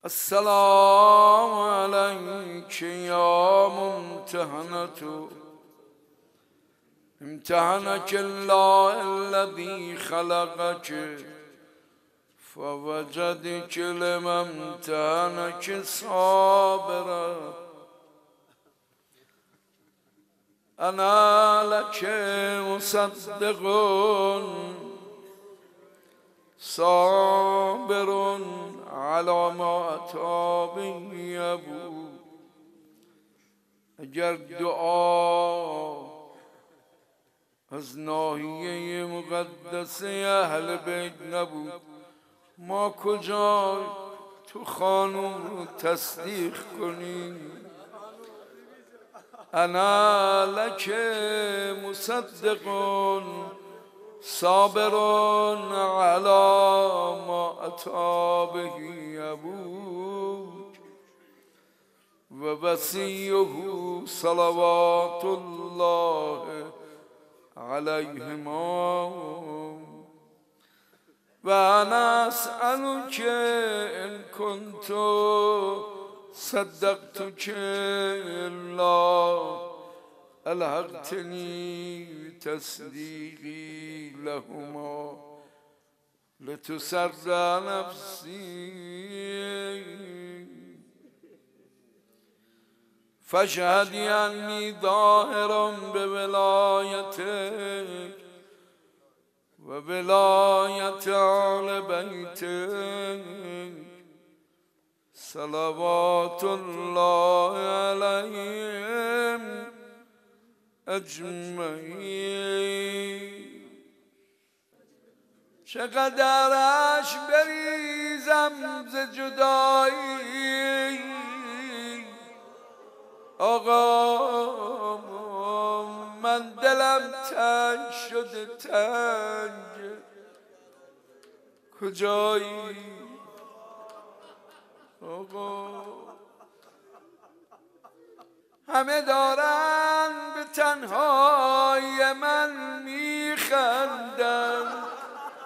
السلام عليك يا ممتحنة امتحنك الله الذي خلقك فوجدك لما امتحنك صابرا أنا لك مصدق صابر على ما أتى به أبو اگر دعا از ناحیه مقدسه اهل بیت نبود ما کجا تو خانوم رو تصدیق کنیم؟ انا لك مصدق صابر على ما أتى به أبوك ووصيه صلوات الله عليهما وأنا أسألك إن كنت صدقتك الله ألحقتني تصديقي لهما لتسر نفسي فاشهد أني ظاهر بولايتك وولاية أهل بيتك صلوات الله عليهم اجمعین. چقدرش بریزم ز جدایی آقا من دلم تنگ شده تنگ کجایی آقا همه دارن به تنهای من میخندن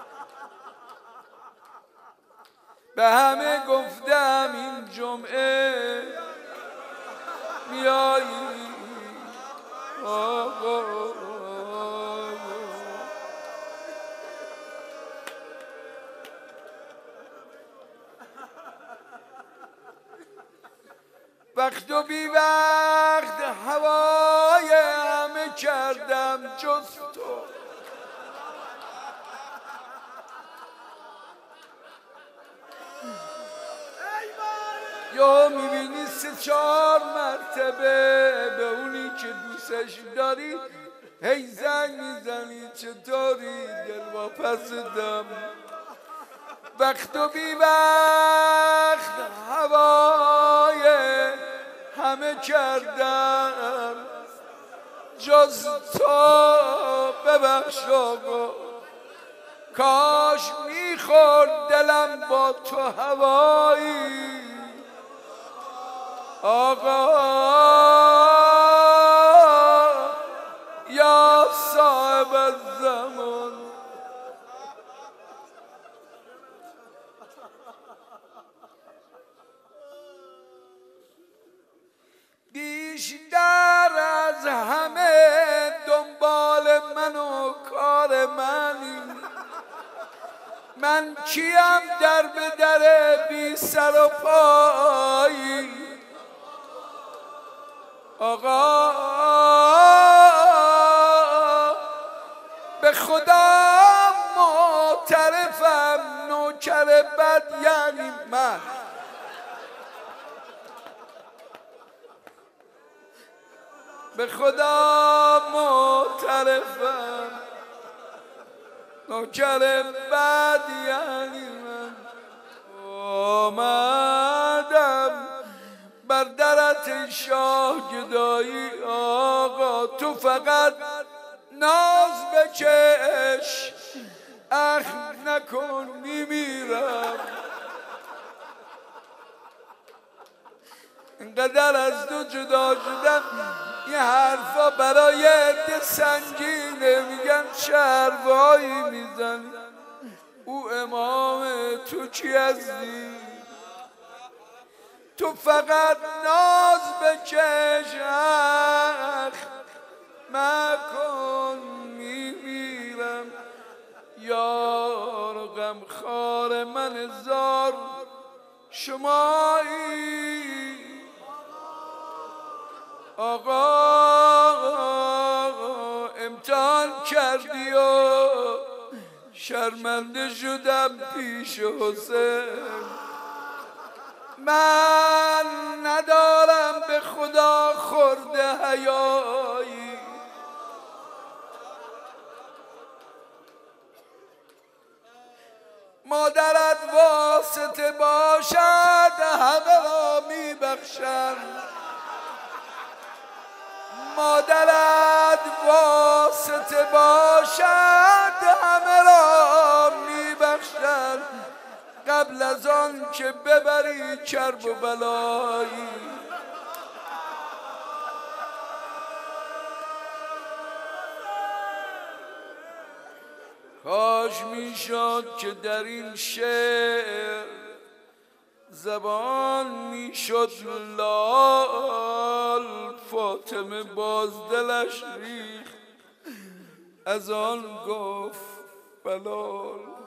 به همه گفتم این جمعه میایی آقا وقت و بی وقت هوای همه کردم جز تو یا میبینی 3-4 مرتبه به اونی که دوستش داری هی زنگ میزنی چطوری دلواپسم وقت و بی وقت هوای همه کردم جز تو ببخش آقا کاش میخورد دلم با تو هوایی آقا یا صاحب الزمان بیشتر از همه دنبال من و کار من کیم در به در بی سر و پایی آقا به خدا معترفم نوکر بد یعنی من به خدا معترفم نوکر بد یعنی من آمدم بر درت شاه گدایی آقا تو فقط ناز بکش اخم نکن میمیرم اینقدر از تو جدا شدم یه حرفا برای عده سنگینه میگن شهروایی میزنی او امام تو کی هستی تو فقط ناز بکش مکن میمیرم یار غمخوار من زار شمایی آقا امتحان کردی و شرمنده شدم پیش حسین من ندارم به خدا خورده حیایی مادرت واسطه باشد همه را میبخشند مادرت واسطه باشد همه را میبخشند قبل از آن که ببری کرب و بلایی کاش میشد که در این شعر زبان میشد لال فاطمه باز دلش ریخت از آن گفت بلال